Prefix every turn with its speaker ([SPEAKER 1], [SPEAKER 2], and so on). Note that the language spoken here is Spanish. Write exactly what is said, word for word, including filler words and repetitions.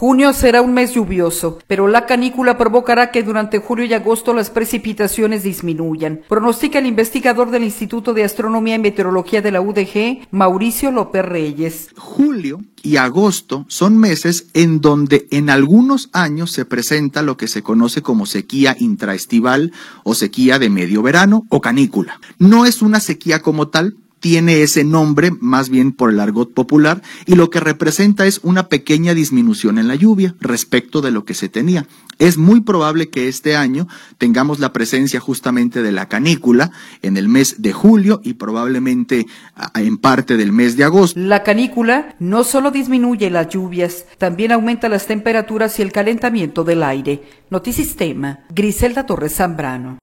[SPEAKER 1] Junio será un mes lluvioso, pero la canícula provocará que durante julio y agosto las precipitaciones disminuyan, pronostica el investigador del Instituto de Astronomía y Meteorología de la U D G, Mauricio López Reyes.
[SPEAKER 2] Julio y agosto son meses en donde en algunos años se presenta lo que se conoce como sequía intraestival o sequía de medio verano o canícula. No es una sequía como tal, tiene ese nombre más bien por el argot popular y lo que representa es una pequeña disminución en la lluvia respecto de lo que se tenía. Es muy probable que este año tengamos la presencia justamente de la canícula en el mes de julio y probablemente en parte del mes de agosto.
[SPEAKER 1] La canícula no solo disminuye las lluvias, también aumenta las temperaturas y el calentamiento del aire. Notisistema, Griselda Torres Zambrano.